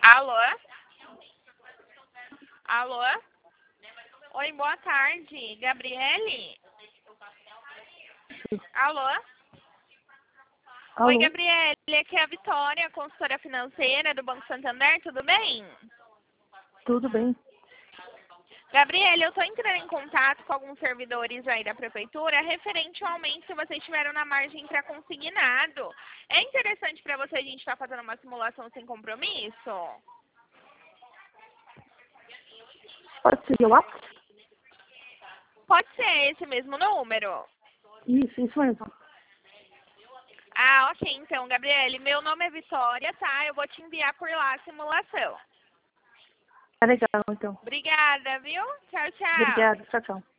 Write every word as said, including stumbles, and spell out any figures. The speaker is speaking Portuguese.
Alô? Alô? Oi, boa tarde. Gabriele? Alô? Alô? Oi, Gabriele. Aqui é a Vitória, consultora financeira do Banco Santander. Tudo bem? Tudo bem? Gabriele, eu estou entrando em contato com alguns servidores aí da prefeitura referente ao aumento que vocês tiveram na margem para consignado. É interessante para você a gente estar fazendo uma simulação sem compromisso? Pode ser o WhatsApp? Pode ser esse mesmo número? Isso, isso mesmo. Ah, ok. Então, Gabriele, meu nome é Vitória, tá? Eu vou te enviar por lá a simulação. Tá legal, então. Obrigada, viu? Tchau, tchau. Obrigada. Tchau, tchau.